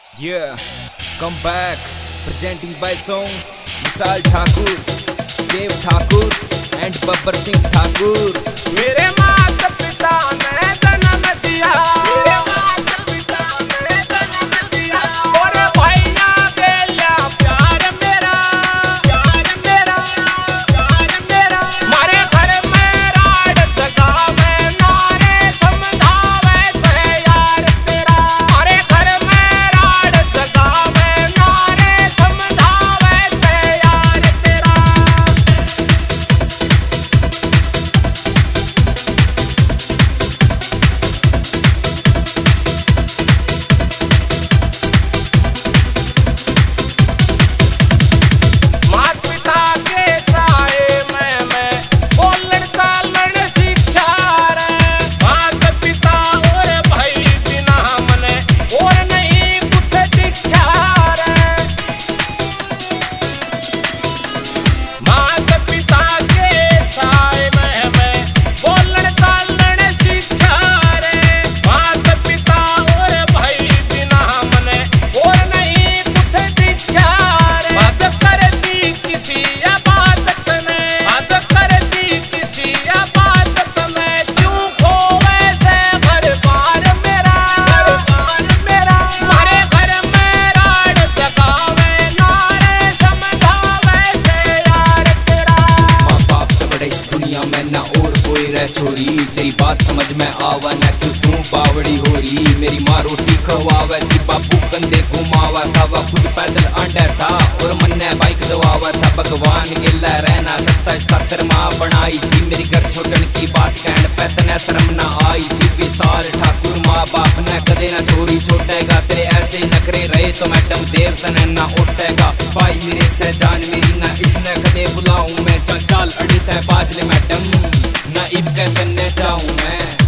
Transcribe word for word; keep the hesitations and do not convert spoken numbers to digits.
Yeah, come back, presenting by song Vishal Thakur, Dev Thakur and Babbar Singh Thakur. मेरे माता पिता ने जन्म दिया, मेरे माता पिता ने जन्म दिया, और भाइयों के लिए प्यार मेरा, प्यार मेरा, प्यार मेरा। मारे घर में राड जगावे नारे समझावे से यार तेरा, मारे घर में राड जगावे नारे समझावे से यार तेरा। छोरी तेरी बात समझ में आवा ना क्यों तू बावड़ी हो रही। मेरी माँ रोटी खवावा थी, बापू कंधे घुमावा था, वह खुद पैदल आंडा था और मन्ने बाइक दवावा था। भगवान गिला रहना सकता इस खातर माँ बनाई थी। मेरी घर छोड़न की बात कहन पे तने शर्म ना आई थी। विशाल ठाकुर माँ बाप ने कदे ना छोरी छोटेगा, तेरे ऐसे नखरे रहे तो मैडम देव तने ना उठेगा। भाई मेरे से जान मेरी ना इसने कदे बुलाऊं मैं, चाल अड़ी तय बाजले मैडम ना इब कहते चाहूं मैं।